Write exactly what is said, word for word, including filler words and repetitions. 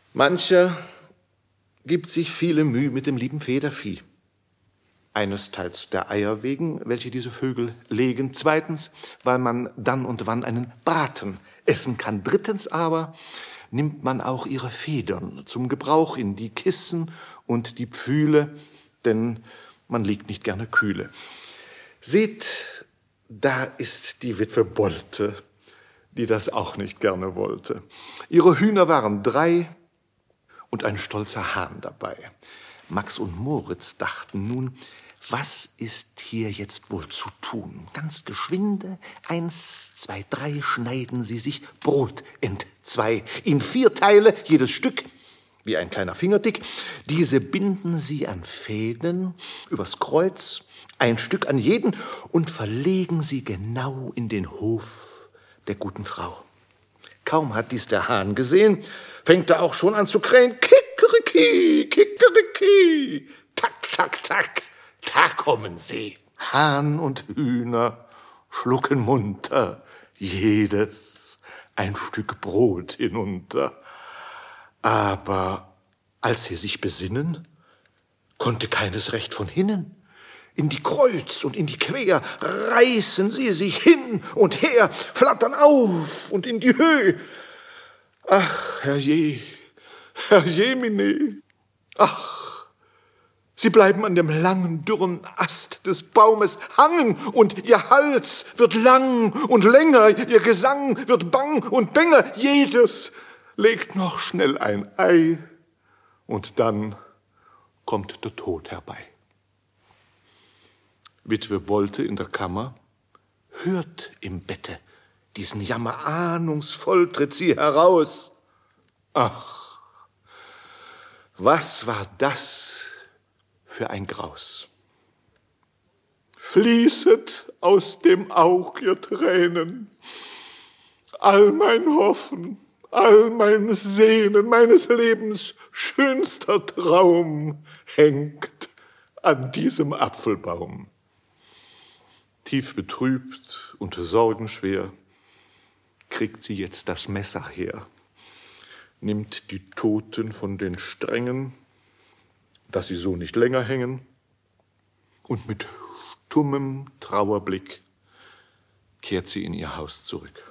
Mancher gibt sich viele Mühe mit dem lieben Federvieh. Einesteils der Eier wegen, welche diese Vögel legen. Zweitens, weil man dann und wann einen Braten essen kann. Drittens aber nimmt man auch ihre Federn zum Gebrauch in die Kissen und die Pfühle, denn man liegt nicht gerne kühle. Seht, da ist die Witwe Bolte, die das auch nicht gerne wollte. Ihre Hühner waren drei und ein stolzer Hahn dabei. Max und Moritz dachten nun, was ist hier jetzt wohl zu tun? Ganz geschwinde, eins, zwei, drei, schneiden sie sich Brot entzwei, in vier Teile, jedes Stück, wie ein kleiner Finger dick. Diese binden sie an Fäden übers Kreuz, ein Stück an jeden, und verlegen sie genau in den Hof der guten Frau. Kaum hat dies der Hahn gesehen, fängt er auch schon an zu krähen. Kikeriki, kikeriki, tak, tak, tak, da kommen sie. Hahn und Hühner schlucken munter, jedes ein Stück Brot hinunter. Aber als sie sich besinnen, konnte keines recht von hinnen. In die Kreuz und in die Quer reißen sie sich hin und her, flattern auf und in die Höhe. Ach, herrje, herrjemine, ach, sie bleiben an dem langen, dürren Ast des Baumes hangen, und ihr Hals wird lang und länger, ihr Gesang wird bang und bänger, jedes legt noch schnell ein Ei, und dann kommt der Tod herbei. Witwe Bolte in der Kammer hört im Bette diesen Jammer, ahnungsvoll tritt sie heraus. Ach, was war das für ein Graus? Fließet aus dem Aug ihr Tränen, all mein Hoffen, all mein Sehnen, meines Lebens schönster Traum hängt an diesem Apfelbaum. Tief betrübt und sorgenschwer kriegt sie jetzt das Messer her, nimmt die Toten von den Strängen, dass sie so nicht länger hängen, und mit stummem Trauerblick kehrt sie in ihr Haus zurück.